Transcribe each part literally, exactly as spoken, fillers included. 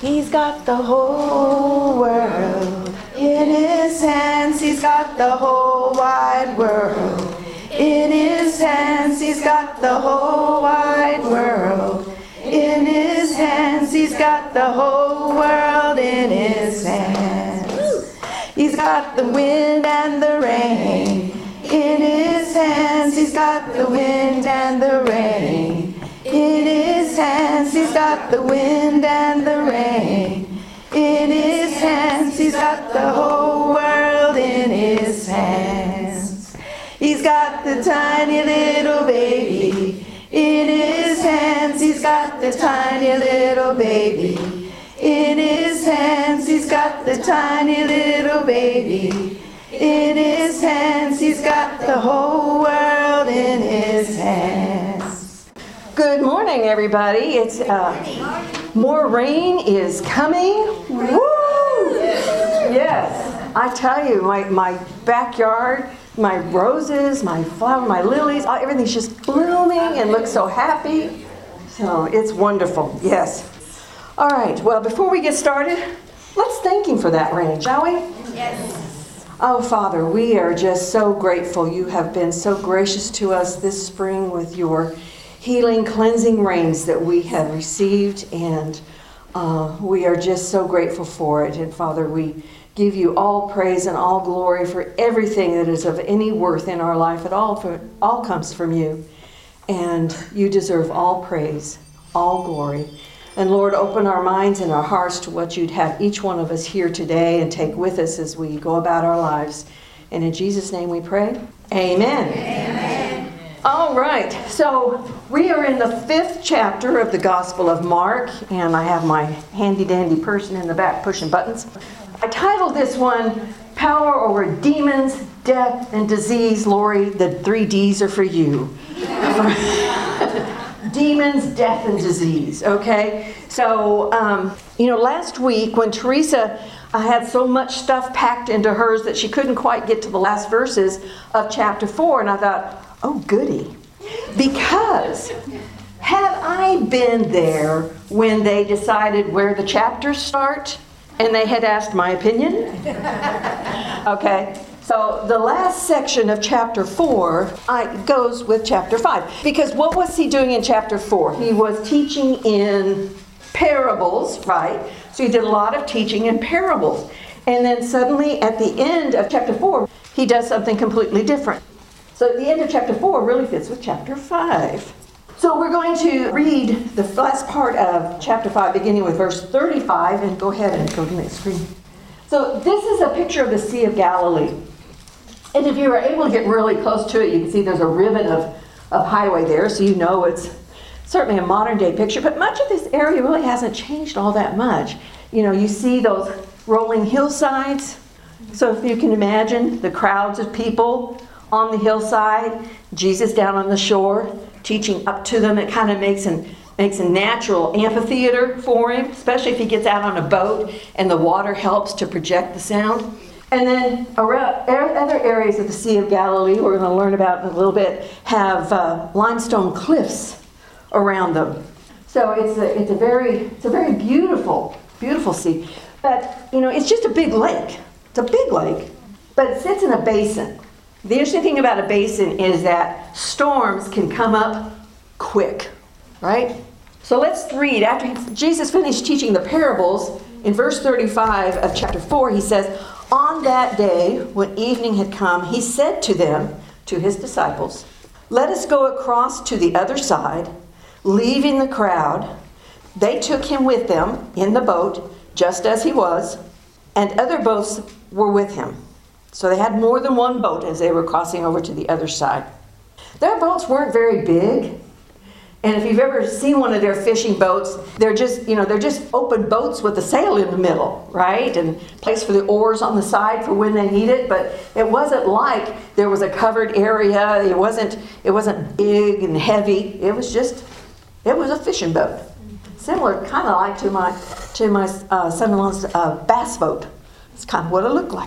He's got the whole world in his hands. He's got the whole wide world in his hands. He's got the whole wide world in his hands. He's got the whole world in his hands. He's got the wind and the rain in his hands. He's got the wind and the rain in his hands. He's got the wind and the rain in his hands. He's got the whole world in his hands. He's got the tiny little baby in his hands. He's got the tiny little baby in his hands. He's got the tiny little baby in his hands. He's got the whole world in his hands. Good morning, everybody. It's uh, more rain is coming. Woo! Yes, I tell you, my, my backyard, my roses, my flower, my lilies, everything's just blooming and looks so happy. So it's wonderful. Yes. All right. Well, before we get started, let's thank Him for that rain, shall we? Yes. Oh, Father, we are just so grateful. You have been so gracious to us this spring with your healing, cleansing rains that we have received, and uh, we are just so grateful for it. And Father, we give you all praise and all glory for everything that is of any worth in our life. It all, for, all comes from you, and you deserve all praise, all glory. And Lord, open our minds and our hearts to what you'd have each one of us hear today and take with us as we go about our lives. And in Jesus' name we pray. Amen. Amen. All right, so we are in the fifth chapter of the Gospel of Mark, and I have my handy-dandy person in the back pushing buttons. I titled this one, Power Over Demons, Death, and Disease. Lori, the three D's are for you. Demons, death, and disease, okay? So, um, you know, last week when Teresa uh, had so much stuff packed into hers that she couldn't quite get to the last verses of chapter four, and I thought, oh, goody. Because had I been there when they decided where the chapters start, and they had asked my opinion, okay? So the last section of chapter four I, goes with chapter five. Because what was he doing in chapter four? He was teaching in parables, right? So he did a lot of teaching in parables. And then suddenly at the end of chapter four, he does something completely different. So at the end of chapter four really fits with chapter five. So we're going to read the last part of chapter five, beginning with verse thirty-five, and go ahead and go to the next screen. So this is a picture of the Sea of Galilee. And if you were able to get really close to it, you can see there's a ribbon of, of highway there, so you know it's certainly a modern day picture. But much of this area really hasn't changed all that much. You know, you see those rolling hillsides. So if you can imagine the crowds of people on the hillside, Jesus down on the shore, teaching up to them. It kind of makes an makes a natural amphitheater for him, especially if he gets out on a boat and the water helps to project the sound. And then around other areas of the Sea of Galilee, we're going to learn about in a little bit, have uh, limestone cliffs around them. So it's a it's a very it's a very beautiful beautiful sea. But you know, it's just a big lake. It's a big lake, but it sits in a basin. The interesting thing about a basin is that storms can come up quick, right? So let's read. After Jesus finished teaching the parables, in verse thirty-five of chapter four, he says, on that day, when evening had come, he said to them, to his disciples, let us go across to the other side, leaving the crowd. They took him with them in the boat, just as he was, and other boats were with him. So they had more than one boat as they were crossing over to the other side. Their boats weren't very big. And if you've ever seen one of their fishing boats, they're just, you know, they're just open boats with a sail in the middle, right? And place for the oars on the side for when they need it. But it wasn't like there was a covered area. It wasn't, it wasn't big and heavy. It was just, it was a fishing boat. Similar, kind of like to my, to my uh, son-in-law's uh, bass boat. It's kind of what it looked like.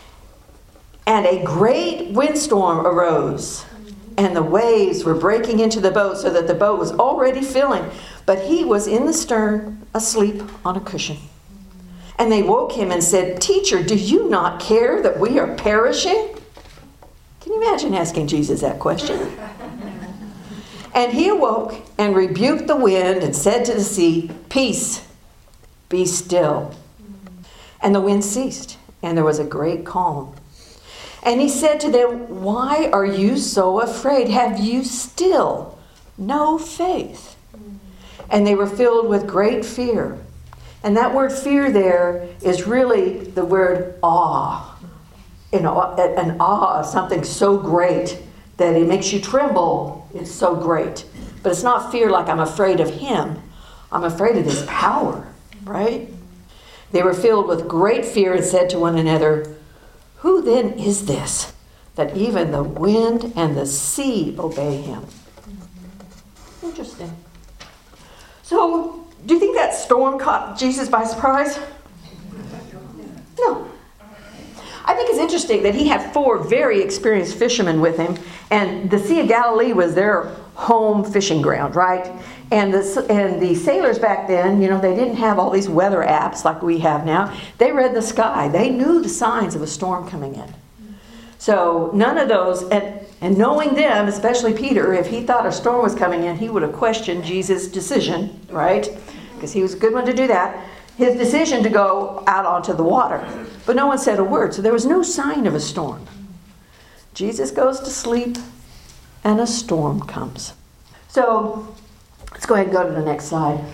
And a great windstorm arose, and the waves were breaking into the boat so that the boat was already filling. but he was in the stern, asleep on a cushion. And they woke him and said, "Teacher, do you not care that we are perishing?" Can you imagine asking Jesus that question? And he awoke and rebuked the wind and said to the sea, "Peace, be still." And the wind ceased, and there was a great calm. And he said to them, "Why are you so afraid? Have you still no faith?" And they were filled with great fear. And that word fear there is really the word awe. You know, an awe of something so great that it makes you tremble. It's so great. But it's not fear like I'm afraid of him. I'm afraid of his power, right? They were filled with great fear and said to one another, "Who then is this, that even the wind and the sea obey him?" Interesting. So, do you think that storm caught Jesus by surprise? No. I think it's interesting that he had four very experienced fishermen with him, and the Sea of Galilee was their home fishing ground, right? And the, and the sailors back then, you know, they didn't have all these weather apps like we have now. They read the sky. They knew the signs of a storm coming in. So none of those, and, and knowing them, especially Peter, if he thought a storm was coming in, he would have questioned Jesus' decision, right? Because he was a good one to do that. His decision to go out onto the water. But no one said a word, so there was no sign of a storm. Jesus goes to sleep, and a storm comes. So let's go ahead and go to the next slide.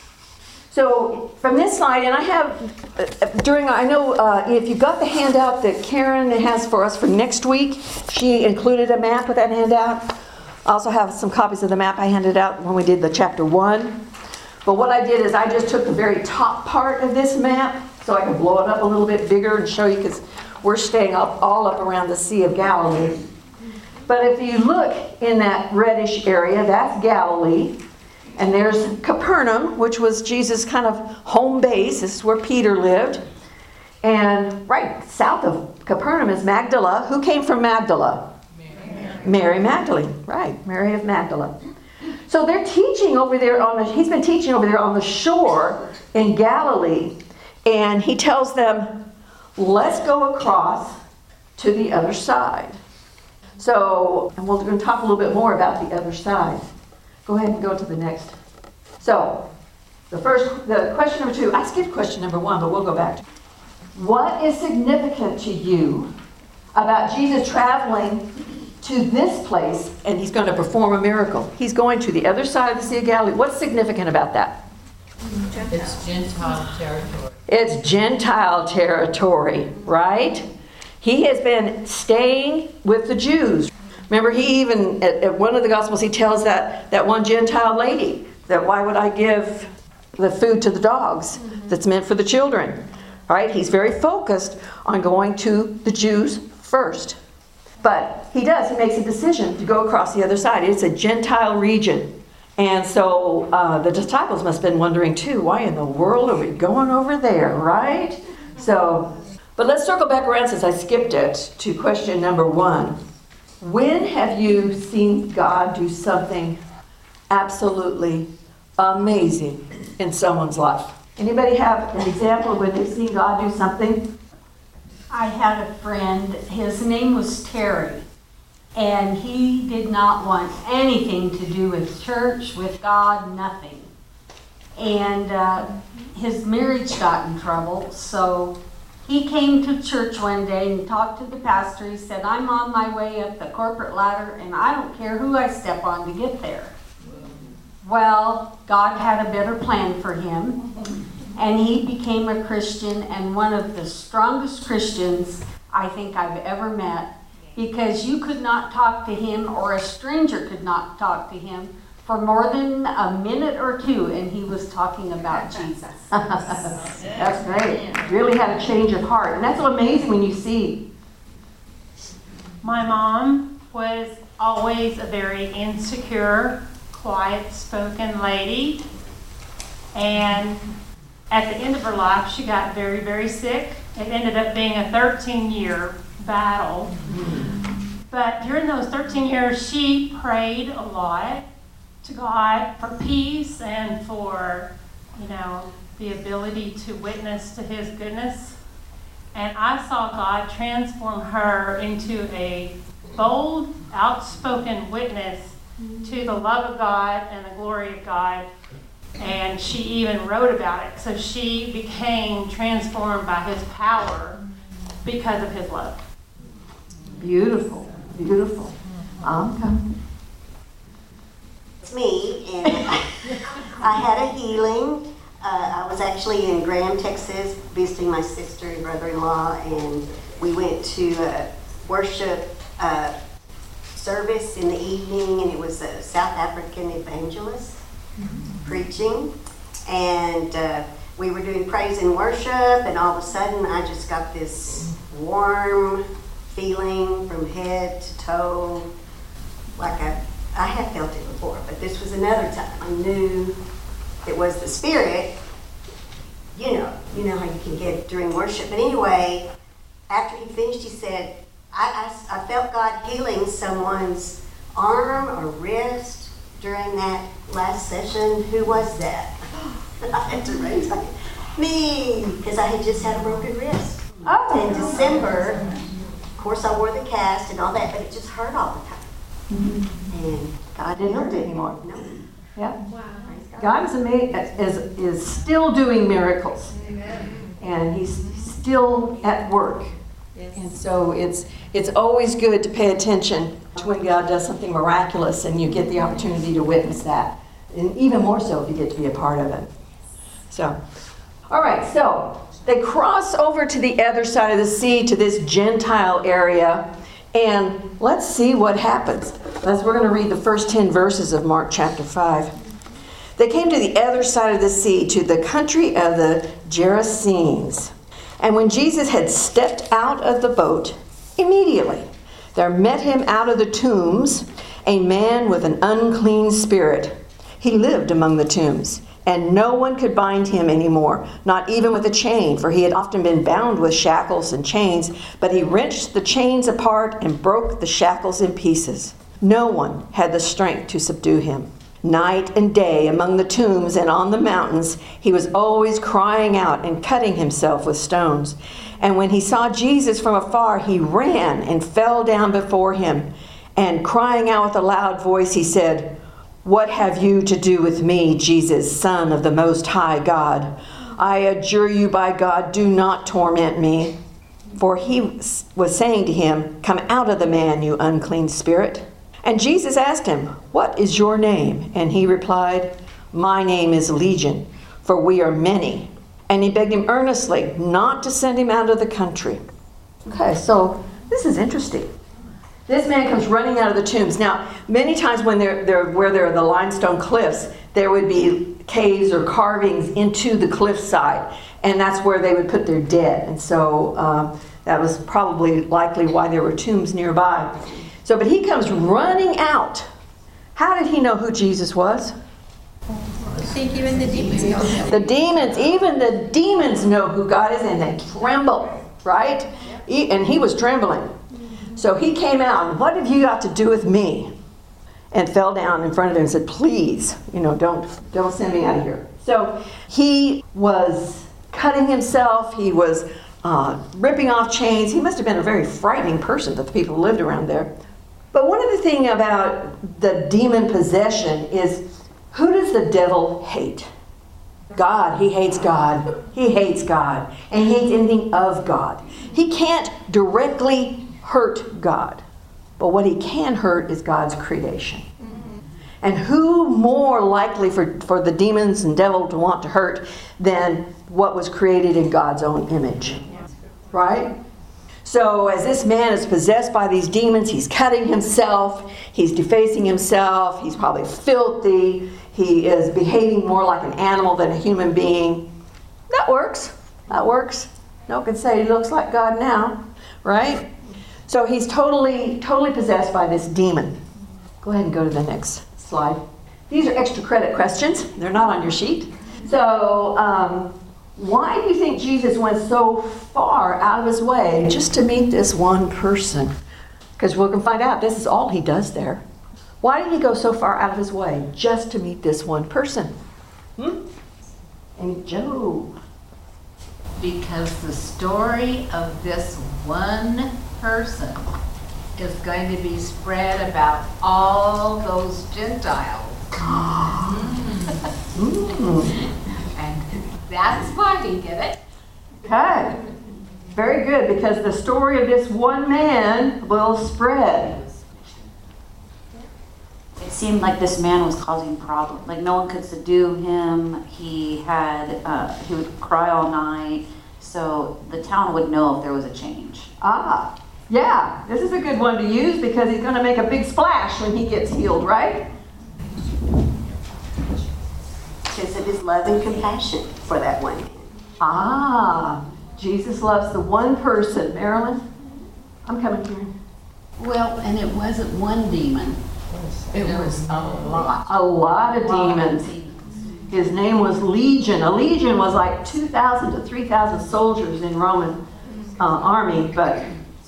So from this slide, and I have, during, I know uh, if you got the handout that Karen has for us for next week, she included a map with that handout. I also have some copies of the map I handed out when we did the chapter one. But what I did is I just took the very top part of this map so I could blow it up a little bit bigger and show you, because we're staying up all up around the Sea of Galilee. But if you look in that reddish area, that's Galilee. And there's Capernaum, which was Jesus' kind of home base. This is where Peter lived. And right south of Capernaum is Magdala. Who came from Magdala? Mary, Mary Magdalene. Right, Mary of Magdala. So they're teaching over there on the, he's been teaching over there on the shore in Galilee. And he tells them, let's go across to the other side. So, and we're going to talk a little bit more about the other side. Go ahead and go to the next. So, the first, the question number two, I skipped question number one, but we'll go back. What is significant to you about Jesus traveling to this place, and he's going to perform a miracle? He's going to the other side of the Sea of Galilee. What's significant about that? It's Gentile territory. It's Gentile territory, right? He has been staying with the Jews. Remember, he even, at, at one of the Gospels, he tells that, that one Gentile lady that why would I give the food to the dogs that's meant for the children? Right? He's very focused on going to the Jews first. But he does, he makes a decision to go across the other side. It's a Gentile region. And so uh, the disciples must have been wondering too, why in the world are we going over there, right? So, but let's circle back around since I skipped it to question number one. When have you seen God do something absolutely amazing in someone's life? Anybody have an example of when they've seen God do something? I had a friend, his name was Terry, and he did not want anything to do with church, with God, nothing. And uh, his marriage got in trouble, so he came to church one day and talked to the pastor. He said, I'm on my way up the corporate ladder, and I don't care who I step on to get there. Well, God had a better plan for him. And he became a Christian, and one of the strongest Christians I think I've ever met, because you could not talk to him, or a stranger could not talk to him for more than a minute or two, and he was talking about Jesus. That's great. Really had a change of heart. And that's so amazing when you see. My mom was always a very insecure, quiet-spoken lady, and at the end of her life, she got very, very sick. It ended up being a thirteen-year battle. But during those thirteen years, she prayed a lot. to God for peace and for, you know, the ability to witness to his goodness. And I saw God transform her into a bold, outspoken witness to the love of God and the glory of God. And she even wrote about it. So she became transformed by his power because of his love. Beautiful, beautiful. Um, It's me, and I had a healing. Uh, I was actually in Graham, Texas, visiting my sister and brother-in-law, and we went to a worship uh, service in the evening, and it was a South African evangelist preaching, and uh, we were doing praise and worship, and all of a sudden I just got this warm feeling from head to toe, like I, I had felt it before, but this was another time. I knew it was the Spirit. You know, you know how you can get during worship. But anyway, after he finished, he said, I, I, I felt God healing someone's arm or wrist during that last session. Who was that? I had to raise my hand. Me, because I had just had a broken wrist. Oh. In December, of course, I wore the cast and all that, but it just hurt all the time. Mm-hmm. And God didn't hurt it anymore. No. Yeah. Wow. God is, ama- is, is still doing miracles. Amen. And he's still at work. Yes. And so it's it's always good to pay attention to when God does something miraculous and you get the opportunity to witness that. And even more so if you get to be a part of it. So, all right, so they cross over to the other side of the sea, to this Gentile area. And let's see what happens. As we're going to read the first ten verses of Mark chapter five. They came to the other side of the sea, to the country of the Gerasenes. And when Jesus had stepped out of the boat, immediately there met him out of the tombs a man with an unclean spirit. He lived among the tombs, and no one could bind him anymore, not even with a chain, for he had often been bound with shackles and chains, but he wrenched the chains apart and broke the shackles in pieces. No one had the strength to subdue him. Night and day among the tombs and on the mountains, he was always crying out and cutting himself with stones. And when he saw Jesus from afar, he ran and fell down before him. And crying out with a loud voice, he said, "What have you to do with me, Jesus, Son of the Most High God? I adjure you by God, do not torment me." For he was saying to him, "Come out of the man, you unclean spirit." And Jesus asked him, "What is your name?" And he replied, "My name is Legion, for we are many." And he begged him earnestly not to send him out of the country. Okay, so this is interesting. This man comes running out of the tombs. Now, many times when they're, they're where there are the limestone cliffs, there would be caves or carvings into the cliffside, and that's where they would put their dead. And so um, that was probably likely why there were tombs nearby. So, but he comes running out. How did he know who Jesus was? I think even the demons know him. The demons, even the demons know who God is, and they tremble, right? He, and he was trembling. So he came out, and "What have you got to do with me?" And fell down in front of him and said, "Please, you know, don't, don't send me out of here." So he was cutting himself. He was uh, ripping off chains. He must have been a very frightening person to the people who lived around there. But one of the things about the demon possession is, who does the devil hate? God. He hates God. He hates God. And he hates anything of God. He can't directly hurt God. But what he can hurt is God's creation. And who more likely for, for the demons and devil to want to hurt than what was created in God's own image? Right? So as this man is possessed by these demons, he's cutting himself, he's defacing himself, he's probably filthy, he is behaving more like an animal than a human being. That works. That works. No one can say he looks like God now, right? So he's totally, totally possessed by this demon. Go ahead and go to the next slide. These are extra credit questions. They're not on your sheet. So, um, why do you think Jesus went so far out of his way just to meet this one person? Because we're going to find out this is all he does there. Why did he go so far out of his way just to meet this one person? Hmm? And Joe. Because the story of this one person is going to be spread about all those Gentiles. Mm. And that's why we get it. Okay. Very good, because the story of this one man will spread. It seemed like this man was causing problems. Like no one could subdue him. He had, uh, he would cry all night. So the town would know if there was a change. Ah, yeah. This is a good one to use because he's going to make a big splash when he gets healed, right? Because of his love and compassion for that one man. Ah, Jesus loves the one person. Marilyn, I'm coming to you. Well, and it wasn't one demon. It was a lot. A lot of demons. His name was Legion. A legion was like two thousand to three thousand soldiers in Roman uh, army, but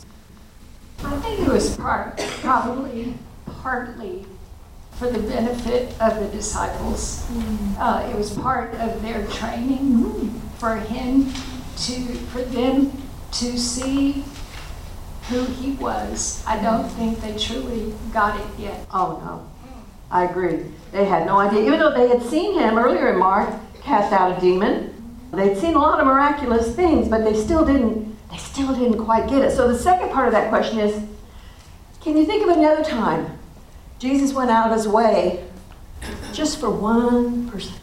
I think it was part, probably partly for the benefit of the disciples. Uh, it was part of their training for him to, for them to see who he was. I don't think they truly got it yet. oh no, I agree. They had no idea. Even though they had seen him earlier in Mark cast out a demon, they'd seen a lot of miraculous things, but they still didn't. They still didn't quite get it. So the second part of that question is, can you think of another time Jesus went out of his way just for one person?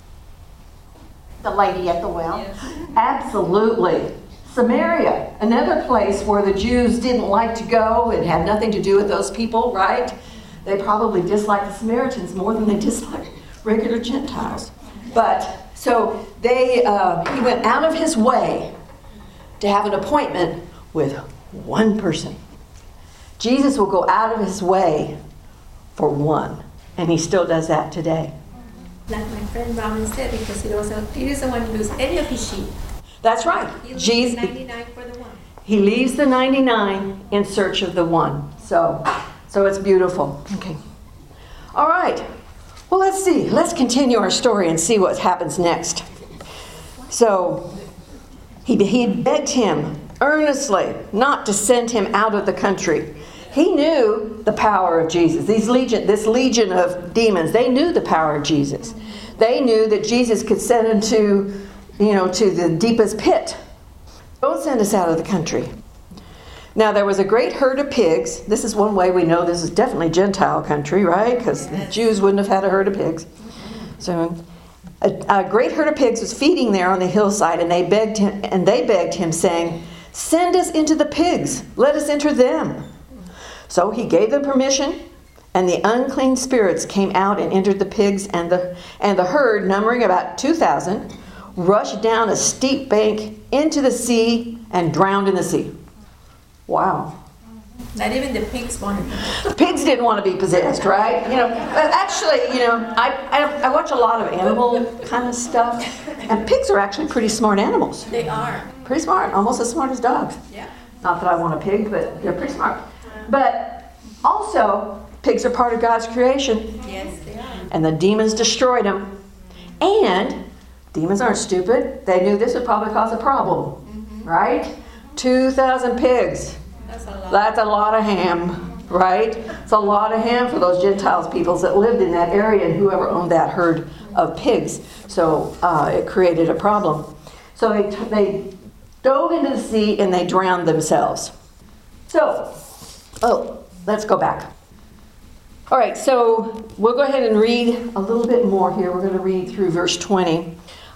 The lady at the well. Absolutely. Samaria, another place where the Jews didn't like to go and had nothing to do with those people, right? They probably disliked the Samaritans more than they disliked regular Gentiles. But so they, uh, he went out of his way to have an appointment with one person. Jesus will go out of his way for one, and he still does that today. Like my friend Brahman said, because he doesn't, he doesn't want to lose any of his sheep. That's right. He leaves Jesus, ninety-nine for the one. he leaves the ninety-nine in search of the one. So, so it's beautiful. Okay. All right. Well, let's see. Let's continue our story and see what happens next. So, he, he begged him earnestly not to send him out of the country. He knew the power of Jesus. These legion, this legion of demons, they knew the power of Jesus. They knew that Jesus could send them to, you know, to the deepest pit. Don't send us out of the country. Now, there was a great herd of pigs. This is one way we know this is definitely Gentile country, right? Because the Jews wouldn't have had a herd of pigs. So, a, a great herd of pigs was feeding there on the hillside, and they begged him, and they begged him, saying, "Send us into the pigs. Let us enter them." So he gave them permission, and the unclean spirits came out and entered the pigs, and the and the herd, numbering about two thousand, rushed down a steep bank into the sea and drowned in the sea. Wow. Not even the pigs wanted to. The pigs didn't want to be possessed, right? You know, but actually, you know, I, I, I watch a lot of animal kind of stuff, and pigs are actually pretty smart animals. They are. Pretty smart, almost as smart as dogs. Yeah. Not that I want a pig, but they're pretty smart. But also, pigs are part of God's creation. Yes, they are. And the demons destroyed them. And demons aren't stupid. They knew this would probably cause a problem, mm-hmm. right? two thousand pigs. That's a lot. That's a lot of ham, right? It's a lot of ham for those Gentiles peoples that lived in that area and whoever owned that herd of pigs. So uh, it created a problem. So they, they dove into the sea and they drowned themselves. So, oh, let's go back. All right, so we'll go ahead and read a little bit more here. We're going to read through verse twenty.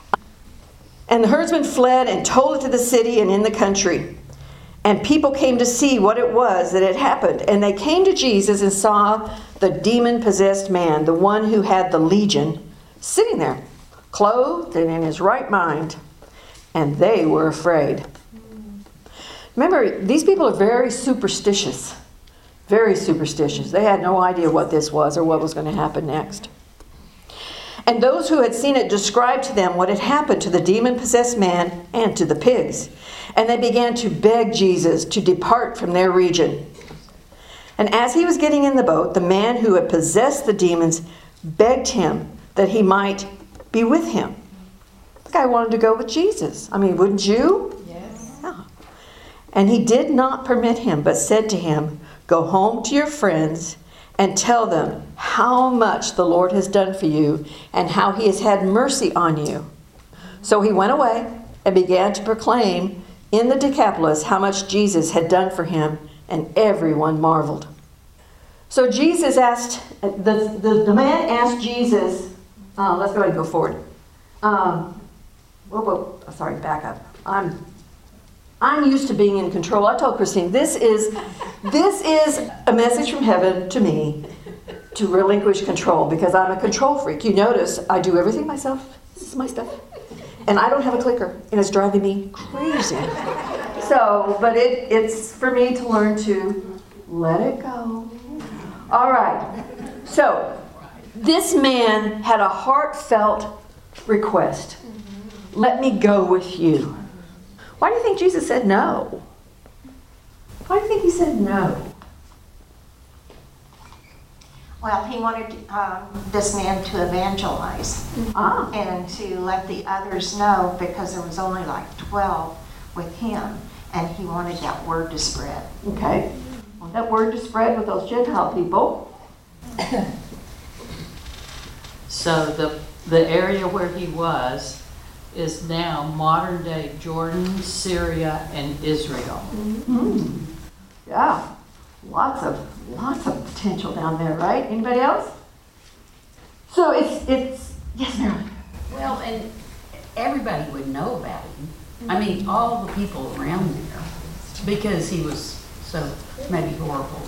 And the herdsmen fled and told it to the city and in the country. And people came to see what it was that had happened. And they came to Jesus and saw the demon-possessed man, the one who had the legion, sitting there, clothed and in his right mind. And they were afraid. Remember, these people are very superstitious. Very superstitious. They had no idea what this was or what was going to happen next. And those who had seen it described to them what had happened to the demon-possessed man and to the pigs. And they began to beg Jesus to depart from their region. And as he was getting in the boat, the man who had possessed the demons begged him that he might be with him. The guy wanted to go with Jesus. I mean, wouldn't you? Yes. Yeah. And he did not permit him, but said to him, "Go home to your friends and tell them how much the Lord has done for you and how he has had mercy on you." So he went away and began to proclaim in the Decapolis how much Jesus had done for him, and everyone marveled. So Jesus asked, the, the, the man asked Jesus, uh, let's go ahead and go forward. Um, whoa, whoa, sorry, back up. I'm I'm used to being in control. I told Christine, this is this is a message from heaven to me to relinquish control, because I'm a control freak. You notice I do everything myself. This is my stuff. And I don't have a clicker, and it's driving me crazy. So, but it, it's for me to learn to let it go. All right. So, this man had a heartfelt request. Let me go with you. Why do you think Jesus said no? Why do you think he said no? Well, he wanted um, this man to evangelize Ah. and to let the others know, because there was only like twelve with him, and he wanted that word to spread. Okay. Well, that word to spread with those Gentile people. So the the area where he was is now modern day Jordan, Syria, and Israel. Mm-hmm. Yeah. Lots of lots of potential down there, right? Anybody else? So it's it's yes, Marilyn. Well, and everybody would know about him. I mean, all the people around there, because he was so maybe horrible.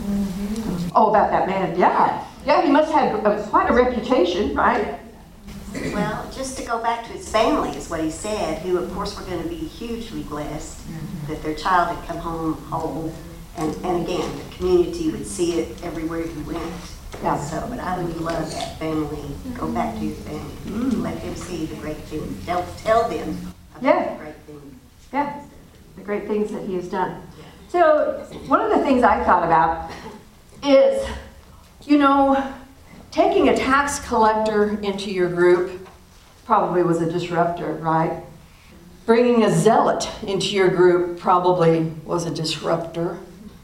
Oh, about that man, yeah. Yeah, he must have a, quite a reputation, right? Well, just to go back to his family is what he said, who of course were going to be hugely blessed that their child had come home whole. And, and again, the community would see it everywhere he went. Yeah. So, but I would love that family. Go back to your family. Mm. Let them see the great things. Tell, tell them about Yeah. the great things. Yeah, the great things that he has done. So one of the things I thought about is, you know, taking a tax collector into your group probably was a disruptor, right? Bringing a zealot into your group probably was a disruptor.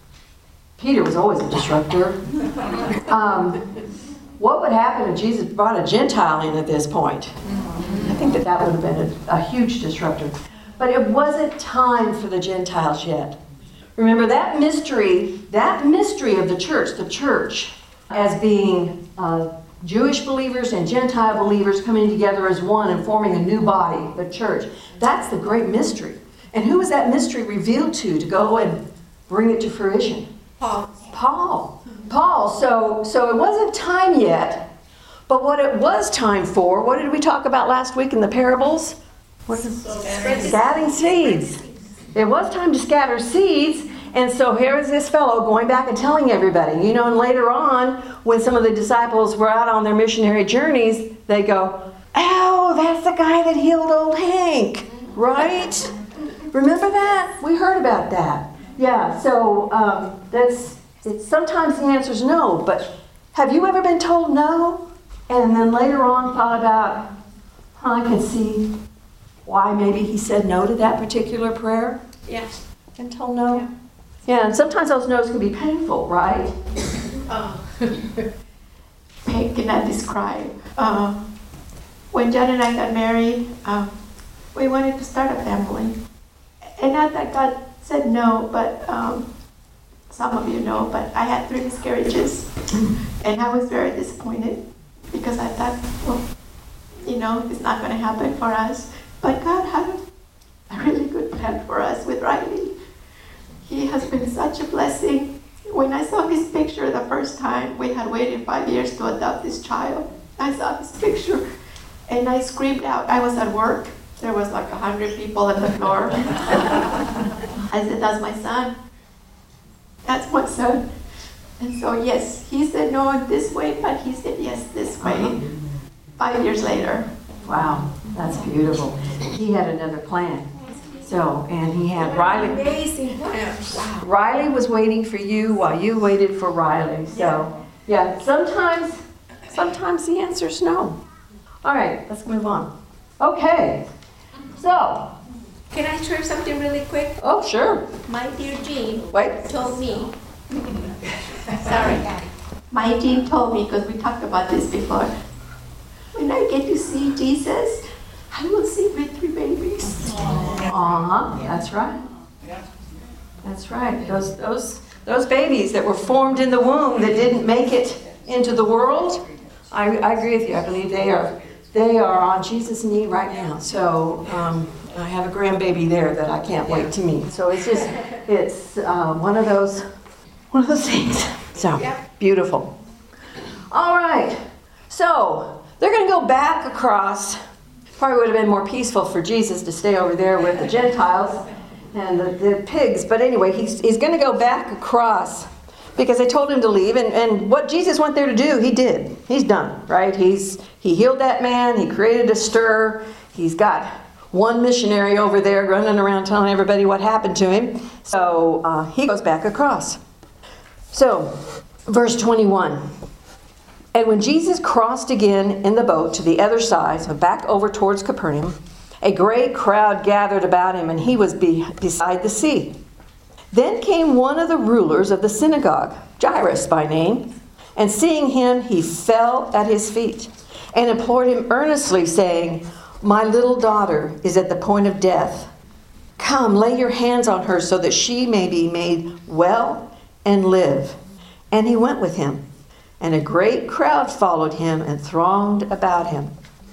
Peter was always a disruptor. Um, what would happen if Jesus brought a Gentile in at this point? I think that that would have been a, a huge disruptor. But it wasn't time for the Gentiles yet. Remember that mystery, that mystery of the church, the church as being uh, Jewish believers and Gentile believers coming together as one and forming a new body, the church. That's the great mystery. And who was that mystery revealed to to go and bring it to fruition? Paul. Paul. Paul. So, so it wasn't time yet, but what it was time for, what did we talk about last week in the parables? What is Scattering seeds. It was time to scatter seeds, and so here is this fellow going back and telling everybody. You know, and later on, when some of the disciples were out on their missionary journeys, they go, "Oh, that's the guy that healed old Hank, right? Remember that? We heard about that." Yeah, so um, that's, it's, sometimes the answer is no, but have you ever been told no? And then later on thought about, huh, I can see why maybe he said no to that particular prayer? Yeah. Been told no? Yeah, yeah, and sometimes those no's can be painful, right? Oh. I cannot describe. Uh, when John and I got married, um, we wanted to start a family. And not that God said no, but um, some of you know, but I had three miscarriages. And I was very disappointed because I thought, well, you know, it's not going to happen for us. But God had a really good plan for us with Riley. He has been such a blessing. When I saw his picture the first time, we had waited five years to adopt this child. I saw his picture and I screamed out. I was at work. There was like a hundred people on the floor. I said, "That's my son. That's my son." And so yes, he said no this way, but he said yes this way. Uh-huh. Five years later. Wow, that's beautiful. He had another plan. So, and he had Riley. Amazing plan. Wow. Riley was waiting for you while you waited for Riley. So, yeah, sometimes, sometimes the answer's no. All right, let's move on. Okay, so. Can I share something really quick? Oh, sure. My dear Jean Wait. told me. Sorry. My Jean told me, because we talked about this before. When I get to see Jesus, I will see my three babies. Uh-huh, that's right. That's right. Those, those, those babies that were formed in the womb that didn't make it into the world, I, I agree with you. I believe they are, they are on Jesus' knee right now. So um, I have a grandbaby there that I can't wait to meet. So it's just, it's uh, one of those, one of those things. So beautiful. All right. So they're going to go back across. Probably would have been more peaceful for Jesus to stay over there with the Gentiles and the, the pigs. But anyway, he's, he's going to go back across because they told him to leave. And, and what Jesus went there to do, he did. He's done, right? He's He healed that man. He created a stir. He's got one missionary over there running around telling everybody what happened to him. So uh, he goes back across. So, verse twenty-one. And when Jesus crossed again in the boat to the other side, so back over towards Capernaum, a great crowd gathered about him, and he was be, beside the sea. Then came one of the rulers of the synagogue, Jairus by name, and seeing him, he fell at his feet and implored him earnestly, saying, My little daughter is at the point of death. Come, lay your hands on her so that she may be made well and live. And he went with him. And a great crowd followed him and thronged about him.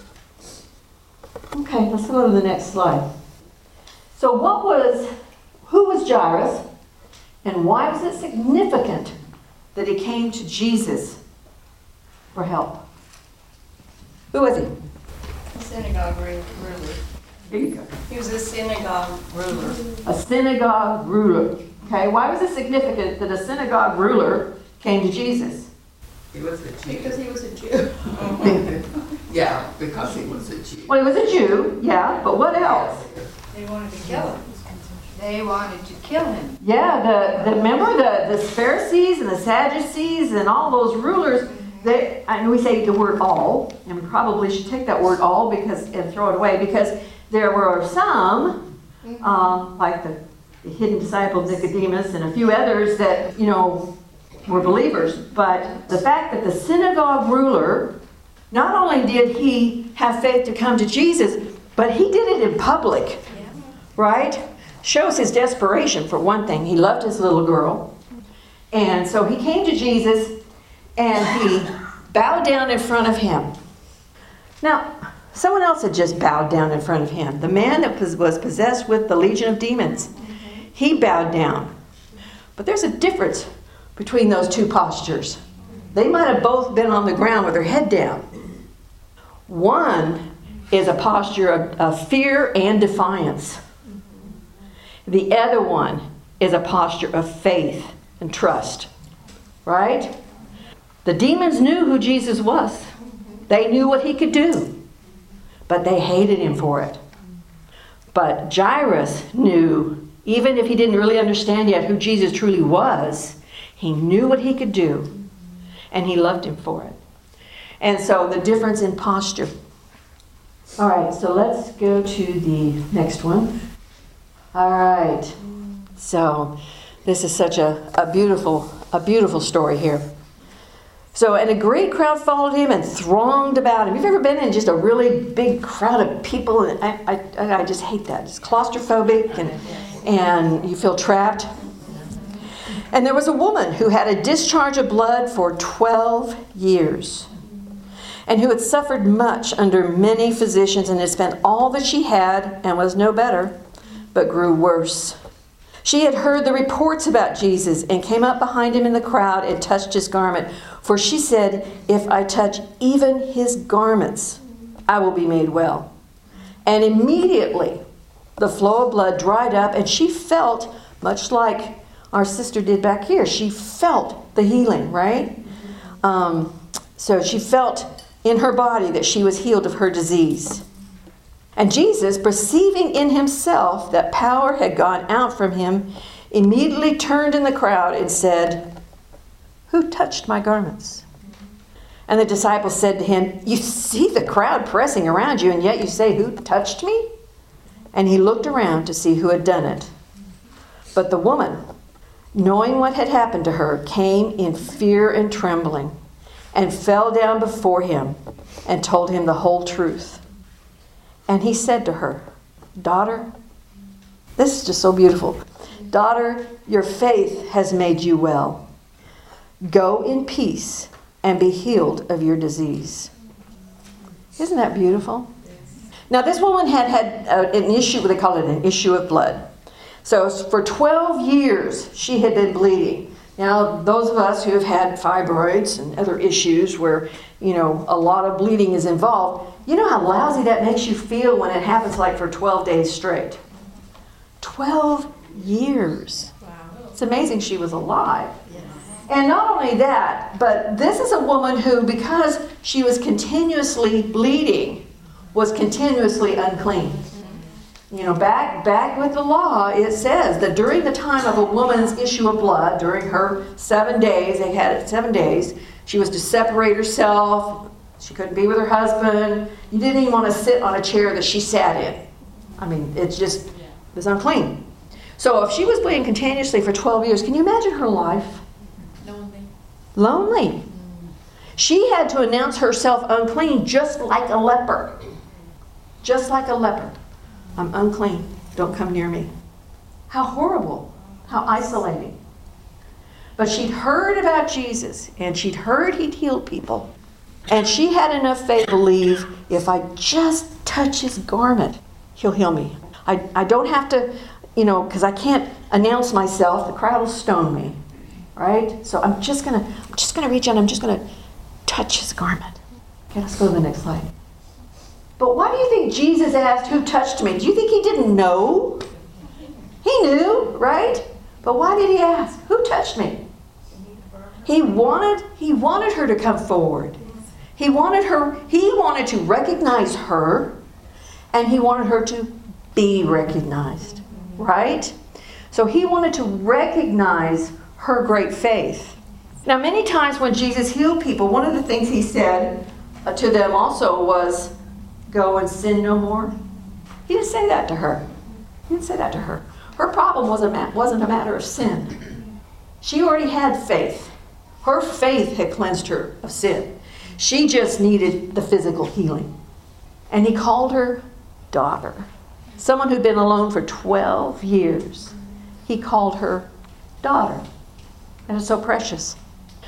Okay, let's go to the next slide. So what was, who was Jairus? And why was it significant that he came to Jesus for help? Who was he? A synagogue ruler. Here you go. He was a synagogue ruler. A synagogue ruler. Okay, why was it significant that a synagogue ruler came to Jesus? He was a Jew. Because he was a Jew. Yeah, because he was a Jew. Well, he was a Jew, yeah, but what else? They wanted to kill him. They wanted to kill him. Yeah, the, the remember the, the Pharisees and the Sadducees and all those rulers, they, and we say the word all, and we probably should take that word all because and throw it away, because there were some, uh, like the, the hidden disciple Nicodemus and a few others that, you know, were believers. But the fact that the synagogue ruler, not only did he have faith to come to Jesus, but he did it in public, right? Shows his desperation, for one thing. He loved his little girl. And so he came to Jesus and he bowed down in front of him. Now, someone else had just bowed down in front of him. The man that was possessed with the legion of demons. He bowed down. But there's a difference between those two postures. They might have both been on the ground with their head down. One is a posture of, of fear and defiance. The other one is a posture of faith and trust. Right? The demons knew who Jesus was. They knew what he could do. But they hated him for it. But Jairus knew, even if he didn't really understand yet who Jesus truly was, he knew what he could do. And he loved him for it. And so the difference in posture. All right, so let's go to the next one. All right. So this is such a, a beautiful, a beautiful story here. So, and a great crowd followed him and thronged about him. You've ever been in just a really big crowd of people? And I, I, I just hate that. It's claustrophobic and, and you feel trapped. And there was a woman who had a discharge of blood for twelve years and who had suffered much under many physicians and had spent all that she had and was no better, but grew worse. She had heard the reports about Jesus and came up behind him in the crowd and touched his garment. For she said, if I touch even his garments, I will be made well. And immediately the flow of blood dried up and she felt, much like our sister did back here, she felt the healing, right? Um, so she felt in her body that she was healed of her disease. And Jesus, perceiving in himself that power had gone out from him, immediately turned in the crowd and said, "Who touched my garments?" And the disciples said to him, "You see the crowd pressing around you, and yet you say, 'Who touched me?'" And he looked around to see who had done it. But the woman, knowing what had happened to her, came in fear and trembling, and fell down before him and told him the whole truth. And he said to her, "Daughter," this is just so beautiful, "Daughter, your faith has made you well. Go in peace and be healed of your disease." Isn't that beautiful? Now this woman had had uh, an issue, they call it an issue of blood. So for twelve years she had been bleeding. Now those of us who have had fibroids and other issues where, you know, a lot of bleeding is involved, you know how lousy that makes you feel when it happens like for twelve days straight. twelve years. Wow. It's amazing she was alive. Yes. And not only that, but this is a woman who, because she was continuously bleeding, was continuously unclean. You know, back back with the law, it says that during the time of a woman's issue of blood, during her seven days, they had it seven days, she was to separate herself. She couldn't be with her husband. You didn't even want to sit on a chair that she sat in. I mean, it's just, it was unclean. So if she was bleeding continuously for twelve years, can you imagine her life? Lonely. Lonely. She had to announce herself unclean just like a leper. Just like a leper. I'm unclean. Don't come near me. How horrible. How isolating. But she'd heard about Jesus, and she'd heard he'd healed people. And she had enough faith to believe, if I just touch his garment, he'll heal me. I, I don't have to, you know, because I can't announce myself. The crowd will stone me, right? So I'm just gonna, I'm just gonna reach out. I'm just gonna touch his garment. Okay, let's go to the next slide. But why do you think Jesus asked, "Who touched me?" Do you think he didn't know? He knew, right? But why did he ask, "Who touched me?" He wanted, he wanted her to come forward. He wanted her, he wanted to recognize her, and he wanted her to be recognized, right? So he wanted to recognize her great faith. Now, many times when Jesus healed people, one of the things he said to them also was, "Go and sin no more." He didn't say that to her. He didn't say that to her. Her problem wasn't, wasn't a matter of sin. She already had faith. Her faith had cleansed her of sin. She just needed the physical healing. And he called her daughter. Someone who'd been alone for twelve years. He called her daughter. And it's so precious.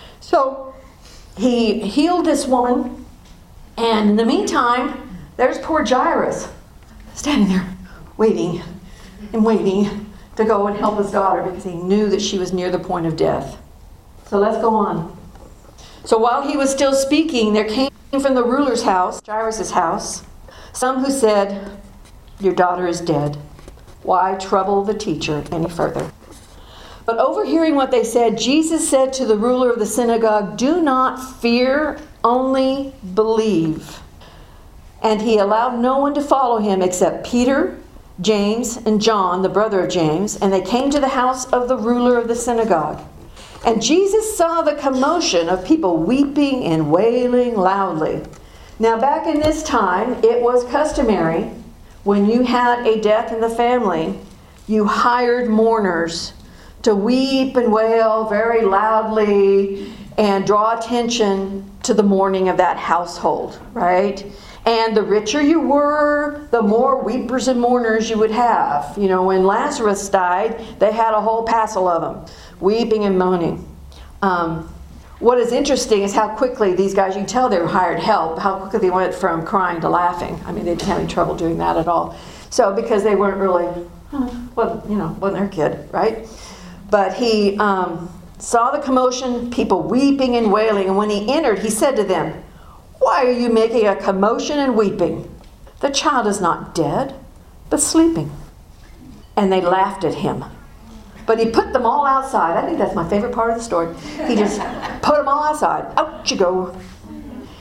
So he healed this woman. And in the meantime, there's poor Jairus standing there waiting and waiting to go and help his daughter because he knew that she was near the point of death. So let's go on. So while he was still speaking, there came from the ruler's house, Jairus' house, some who said, "Your daughter is dead. Why trouble the teacher any further?" But overhearing what they said, Jesus said to the ruler of the synagogue, "Do not fear, only believe." And he allowed no one to follow him except Peter, James, and John, the brother of James, and they came to the house of the ruler of the synagogue. And Jesus saw the commotion of people weeping and wailing loudly. Now back in this time, it was customary, when you had a death in the family, you hired mourners to weep and wail very loudly and draw attention to the mourning of that household, right? And the richer you were, the more weepers and mourners you would have. You know, when Lazarus died, they had a whole passel of them, weeping and moaning. Um, what is interesting is how quickly these guys, you can tell they were hired help, how quickly they went from crying to laughing. I mean, they didn't have any trouble doing that at all. So, because they weren't really, well, you know, wasn't their kid, right? But he um, saw the commotion, people weeping and wailing, and when he entered, he said to them, "Why are you making a commotion and weeping? The child is not dead, but sleeping." And they laughed at him. But he put them all outside. I think that's my favorite part of the story. He just put them all outside. Out you go.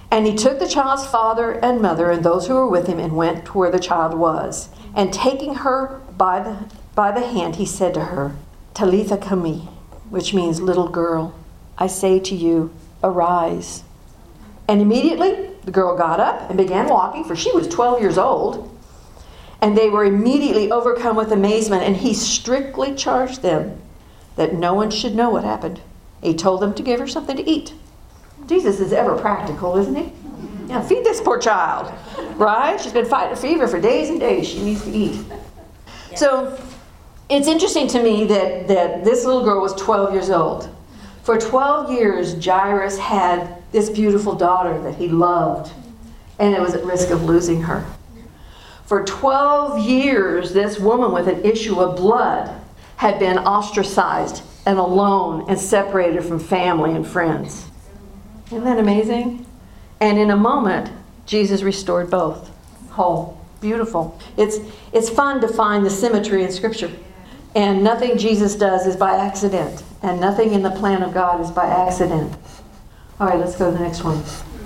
And he took the child's father and mother and those who were with him and went to where the child was. And taking her by the, by the hand, he said to her, Talitha Kumi, which means little girl, I say to you, arise. And immediately the girl got up and began walking, for she was twelve years old. And they were immediately overcome with amazement, and he strictly charged them that no one should know what happened. He told them to give her something to eat. Jesus is ever practical, isn't he? Yeah, feed this poor child, right? She's been fighting a fever for days and days. She needs to eat. So it's interesting to me that, that this little girl was twelve years old. For twelve years, Jairus had this beautiful daughter that he loved, and it was at risk of losing her. For twelve years, this woman with an issue of blood had been ostracized and alone and separated from family and friends. Isn't that amazing? And in a moment, Jesus restored both. Whole. Beautiful. It's, it's fun to find the symmetry in Scripture. And nothing Jesus does is by accident. And nothing in the plan of God is by accident. All right, let's go to the next one.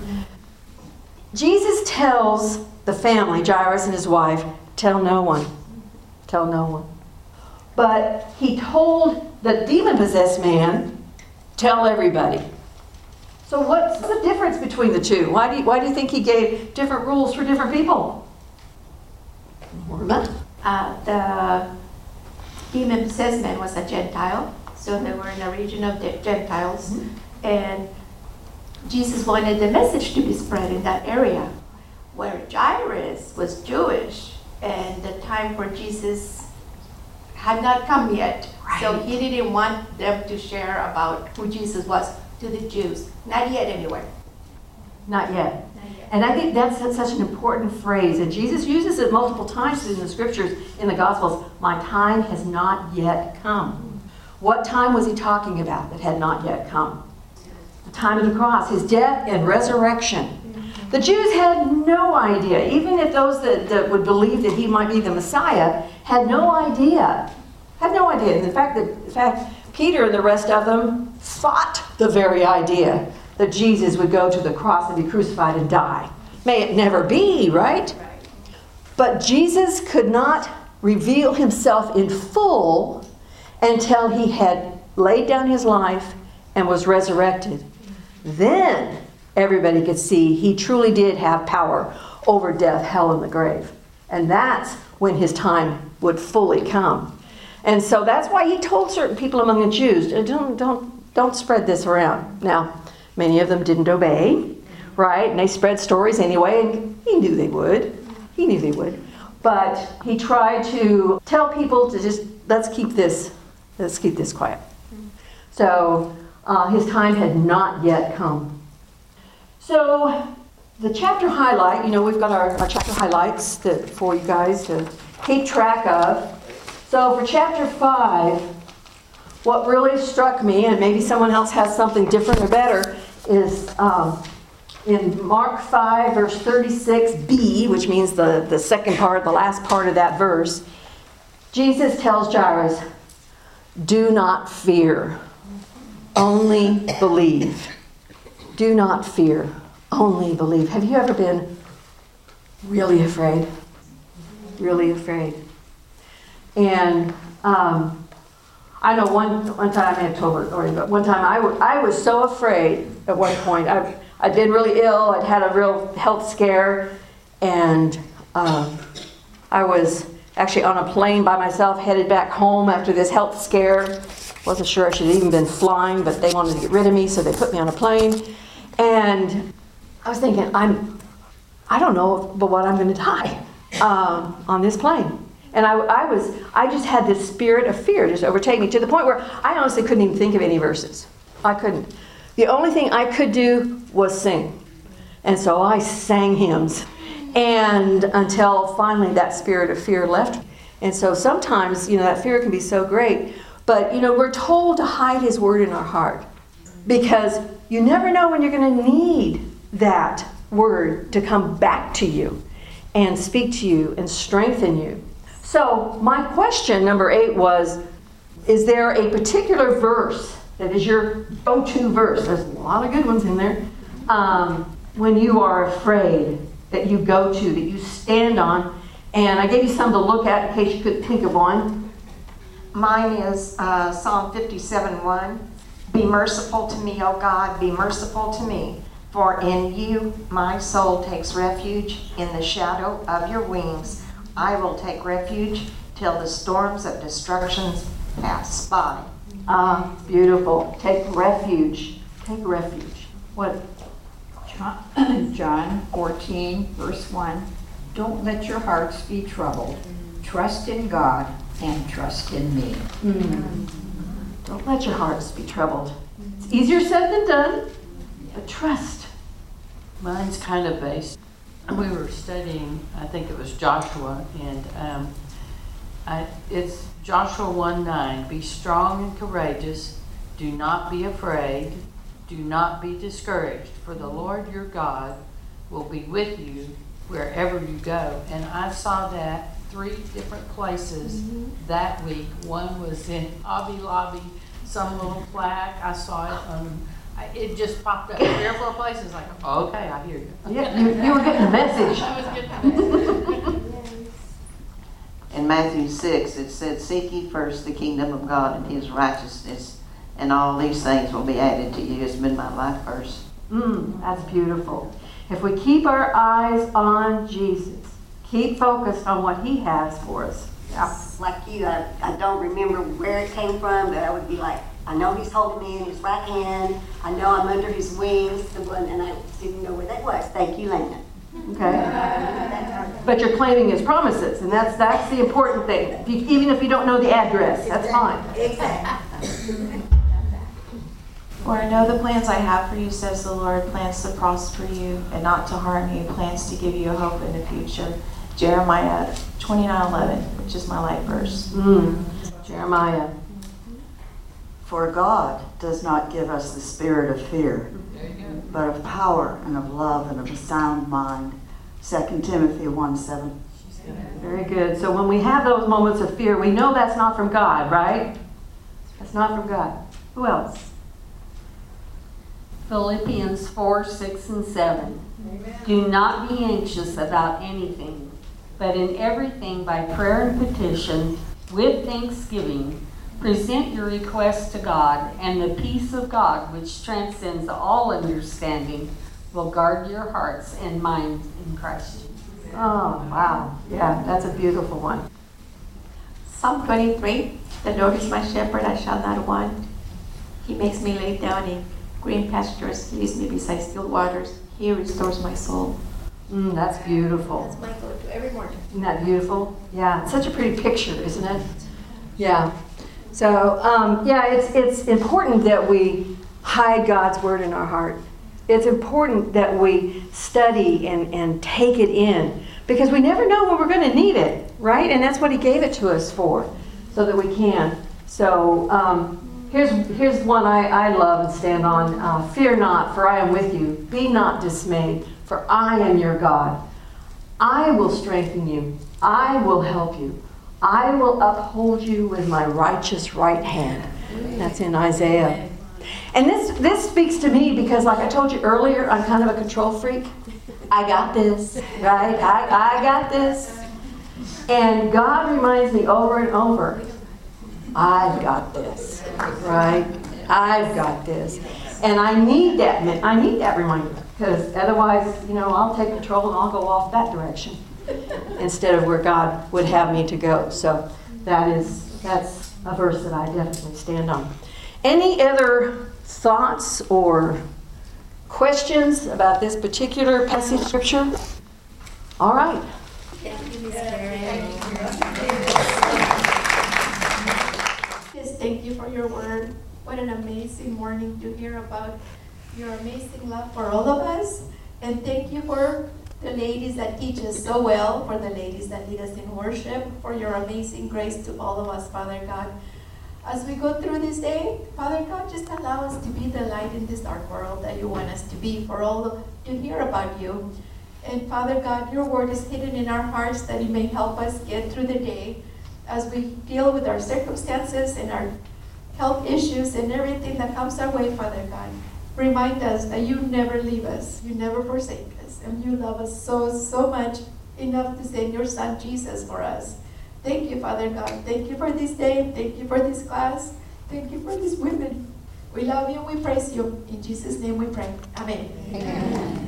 Jesus tells the family, Jairus and his wife, tell no one. Tell no one. But he told the demon-possessed man, tell everybody. So what's the difference between the two? Why do you, why do you think he gave different rules for different people? Uh, the demon-possessed man was a Gentile, so they were in a region of the Gentiles, mm-hmm. and Jesus wanted the message to be spread in that area, where Jairus was Jewish, and the time for Jesus had not come yet, right. So he didn't want them to share about who Jesus was to the Jews. Not yet, anyway. Not yet. Not yet. And I think that's such an important phrase, and Jesus uses it multiple times in the Scriptures, in the Gospels. My time has not yet come. What time was he talking about that had not yet come? The time of the cross, his death and resurrection. The Jews had no idea, even if those that, that would believe that he might be the Messiah, had no idea. Had no idea. In fact, that, in fact, Peter and the rest of them fought the very idea that Jesus would go to the cross and be crucified and die. May it never be, right? Right. But Jesus could not reveal himself in full until he had laid down his life and was resurrected. Then everybody could see he truly did have power over death, hell, and the grave. And that's when his time would fully come. And so that's why he told certain people among the Jews, don't, don't, don't spread this around. Now, many of them didn't obey, right? And they spread stories anyway, and he knew they would. He knew they would. But he tried to tell people to just, let's keep this, let's keep this quiet. So uh, his time had not yet come. So the chapter highlight, you know, we've got our, our chapter highlights that, for you guys to keep track of. So for chapter five, what really struck me, and maybe someone else has something different or better, is um, in Mark five, verse thirty-six b, which means the, the second part, the last part of that verse, Jesus tells Jairus, do not fear, only believe. Do not fear, only believe. Have you ever been really afraid? Really afraid. And um, I know one one time, I may have told the story, but one time I, w- I was so afraid at one point. I, I'd been really ill. I'd had a real health scare. And um, I was actually on a plane by myself, headed back home after this health scare. Wasn't sure I should have even been flying, but they wanted to get rid of me, so they put me on a plane. And I was thinking, I'm, I don't know but what I'm going to die um, on this plane. And I, I was, I just had this spirit of fear just overtake me to the point where I honestly couldn't even think of any verses. I couldn't. The only thing I could do was sing. And so I sang hymns. And until finally that spirit of fear left me. And so sometimes, you know, that fear can be so great. But, you know, we're told to hide his word in our heart. Because you never know when you're going to need that word to come back to you and speak to you and strengthen you. So my question, number eight, was, is there a particular verse that is your go-to verse? There's a lot of good ones in there. Um, when you are afraid that you go to, that you stand on? And I gave you some to look at in case you couldn't think of one. Mine is uh, Psalm fifty-seven one. Be merciful to me, O God, be merciful to me. For in you my soul takes refuge. In the shadow of your wings I will take refuge till the storms of destruction pass by. Ah, beautiful. Take refuge. Take refuge. What? John fourteen, verse one. Don't let your hearts be troubled. Trust in God and trust in me. Mm. Don't let your hearts be troubled. It's easier said than done, but trust. Mine's kind of based. We were studying, I think it was Joshua, and um, I, it's Joshua one nine. Be strong and courageous. Do not be afraid. Do not be discouraged, for the Lord your God will be with you wherever you go. And I saw that three different places mm-hmm. that week. One was in Hobby Lobby, some little plaque. I saw it on, I, it just popped up three or four places. Like, oh, okay, I hear you. Yeah, you, you were getting the message. I was getting the message. In Matthew six, it said, seek ye first the kingdom of God and his righteousness, and all these things will be added to you. It's been my life verse. Mm, that's beautiful. If we keep our eyes on Jesus, keep focused on what he has for us. Yeah. Like you, I, I don't remember where it came from, but I would be like, I know he's holding me in his right hand. I know I'm under his wings, and I didn't know where that was. Thank you, Landon. Okay. But you're claiming his promises, and that's that's the important thing. If you, even if you don't know the address, that's fine. Exactly. For I know the plans I have for you, says the Lord, plans to prosper you and not to harm you, plans to give you a hope in the future. Jeremiah twenty-nine eleven, which is my life verse. Mm. Jeremiah. For God does not give us the spirit of fear, but of power and of love and of a sound mind. Second Timothy one seven. Very good. So when we have those moments of fear, we know that's not from God, right? That's not from God. Who else? Philippians four, six, and seven. Amen. Do not be anxious about anything, but in everything by prayer and petition, with thanksgiving, present your requests to God, and the peace of God, which transcends all understanding, will guard your hearts and minds in Christ Jesus. Oh, wow. Yeah, that's a beautiful one. Psalm twenty-three, the Lord is my shepherd, I shall not want. He makes me lay down in green pastures, he leads me beside still waters. He restores my soul. Mm, that's beautiful. That's my go-to every morning. Isn't that beautiful? Yeah, it's such a pretty picture, isn't it? Yeah. So, um, yeah, it's, it's important that we hide God's word in our heart. It's important that we study and, and take it in, because we never know when we're going to need it, right? And that's what he gave it to us for, so that we can. So, um, Here's, here's one I, I love and stand on. Uh, Fear not, for I am with you. Be not dismayed, for I am your God. I will strengthen you. I will help you. I will uphold you with my righteous right hand. That's in Isaiah. And this, this speaks to me because, like I told you earlier, I'm kind of a control freak. I got this, right? I, I got this. And God reminds me over and over, I've got this, right? I've got this. And I need that, I need that reminder, because otherwise, you know, I'll take control and I'll go off that direction instead of where God would have me to go. So that is, that's a verse that I definitely stand on. Any other thoughts or questions about this particular passage of scripture? All right. Thank you, Miz Karen. Thank you for your word. What an amazing morning to hear about your amazing love for all of us. And thank you for the ladies that teach us so well, for the ladies that lead us in worship, for your amazing grace to all of us, Father God. As we go through this day, Father God, just allow us to be the light in this dark world that you want us to be, for all of, to hear about you. And Father God, your word is hidden in our hearts that it may help us get through the day as we deal with our circumstances and our health issues and everything that comes our way, Father God. remind us that you never leave us, you never forsake us, and you love us so, so much, enough to send your son Jesus for us. Thank you, Father God. Thank you for this day. Thank you for this class. Thank you for these women. We love you and we praise you. In Jesus' name we pray. Amen. Amen.